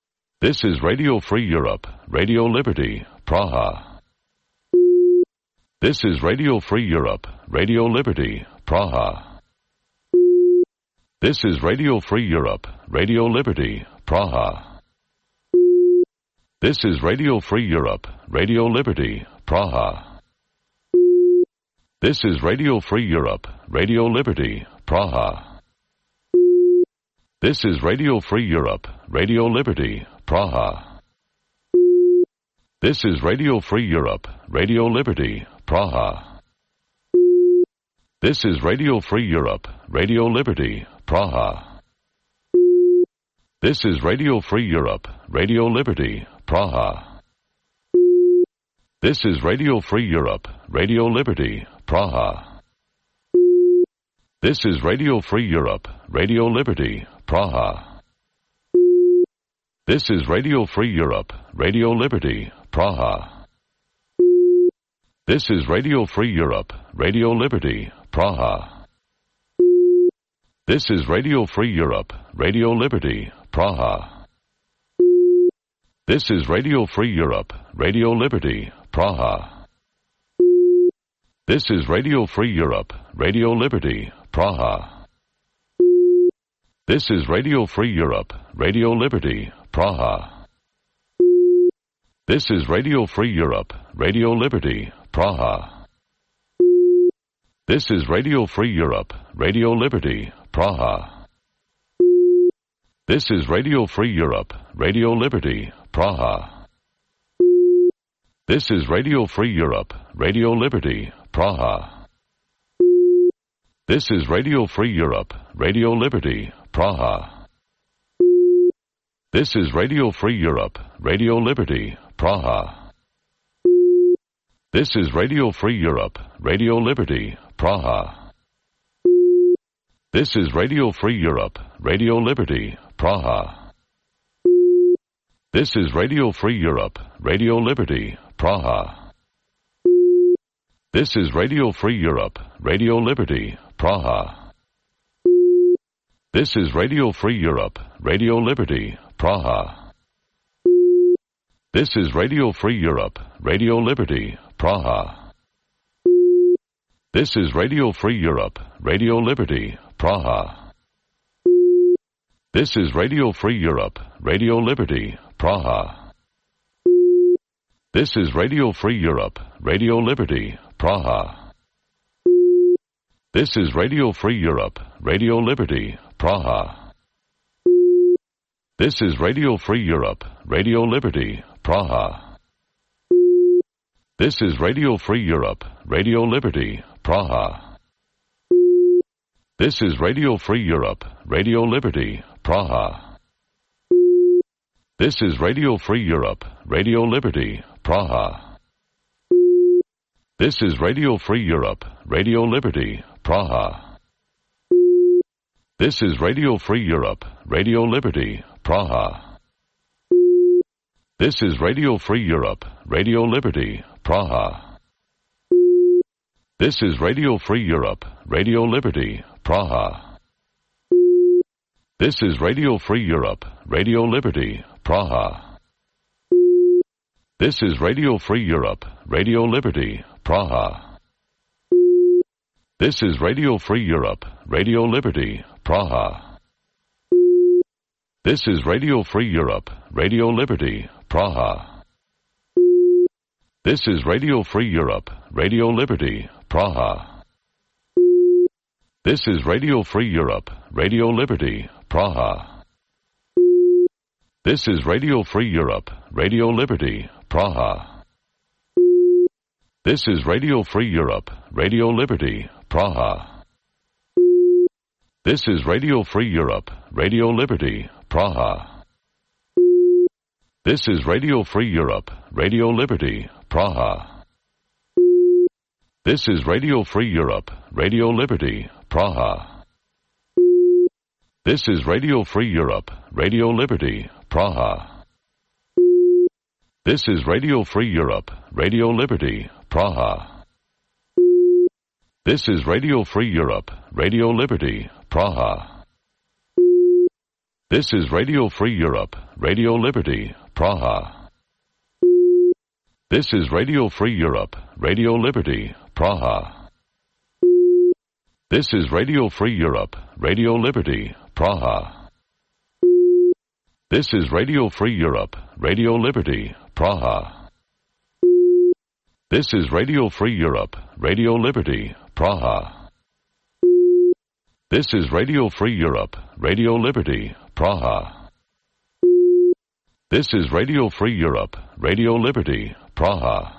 This is Radio Free Europe, Radio Liberty, Praha. This is Radio Free Europe, Radio Liberty, Praha. This is Radio Free Europe, Radio Liberty, Praha. This is Radio Free Europe, Radio Liberty, Praha. This is Radio Free Europe, Radio Liberty, Praha. This is Radio Free Europe, Radio Liberty, Praha. This is Radio Free Europe, Radio Liberty, Praha. This is Radio Free Europe, Radio Liberty, Praha. This is Radio Free Europe, Radio Liberty, Praha. This is Radio Free Europe, Radio Liberty, Praha. This is Radio Free Europe, Radio Liberty, Praha. This is Radio Free Europe, Radio Liberty, Praha. This is Radio Free Europe, Radio Liberty, Praha. This is Radio Free Europe, Radio Liberty, Praha. This is Radio Free Europe, Radio Liberty, Praha. This is Radio Free Europe, Radio Liberty, Praha. This is Radio Free Europe, Radio Liberty, Praha. This is Radio Free Europe, Radio Liberty, Praha. This is Radio Free Europe, Radio Liberty, Praha. This is Radio Free Europe, Radio Liberty, Praha. This is Radio Free Europe, Radio Liberty, Praha. This is Radio Free Europe, Radio Liberty, Praha. This is Radio Free Europe, Radio Liberty, Praha. This is Radio Free Europe, Radio Liberty, Praha. This is Radio Free Europe, Radio Liberty, Praha. This is Radio Free Europe, Radio Liberty, Praha. This is Radio Free Europe, Radio Liberty, Praha. This is Radio Free Europe, Radio Liberty, Praha. This is Radio Free Europe, Radio Liberty, Praha. This is Radio Free Europe, Radio Liberty, Praha. This is Radio Free Europe, Radio Liberty, Praha. This is Radio Free Europe, Radio Liberty, Praha. This is Radio Free Europe, Radio Liberty, Praha. This is Radio Free Europe, Radio Liberty, Praha. This is Radio Free Europe, Radio Liberty, Praha. This is Radio Free Europe, Radio Liberty, Praha. This is Radio Free Europe, Radio Liberty, Praha. This is Radio Free Europe, Radio Liberty, Praha. This is Radio Free Europe, Radio Liberty, Praha. This is Radio Free Europe, Radio Liberty, Praha. This is Radio Free Europe, Radio Liberty, Praha. This is Radio Free Europe, Radio Liberty, Praha. This is Radio Free Europe, Radio Liberty, Praha. This is Radio Free Europe, Radio Liberty, Praha. This is Radio Free Europe, Radio Liberty, Praha. This is Radio Free Europe, Radio Liberty, Praha. This is Radio Free Europe, Radio Liberty, Praha. This is Radio Free Europe, Radio Liberty, Praha. This is Radio Free Europe, Radio Liberty, Praha. This is Radio Free Europe, Radio Liberty, Praha. This is Radio Free Europe, Radio Liberty, Praha. This is Radio Free Europe, Radio Liberty, Praha. This is Radio Free Europe, Radio Liberty, Praha. This is Radio Free Europe, Radio Liberty, Praha. This is Radio Free Europe, Radio Liberty, Praha. This is Radio Free Europe, Radio Liberty, Praha. This is Radio Free Europe, Radio Liberty, Praha. This is Radio Free Europe, Radio Liberty, Praha. This is Radio Free Europe, Radio Liberty, Praha. This is Radio Free Europe, Radio Liberty, Praha. This is Radio Free Europe, Radio Liberty, Praha. This is Radio Free Europe, Radio Liberty, Praha.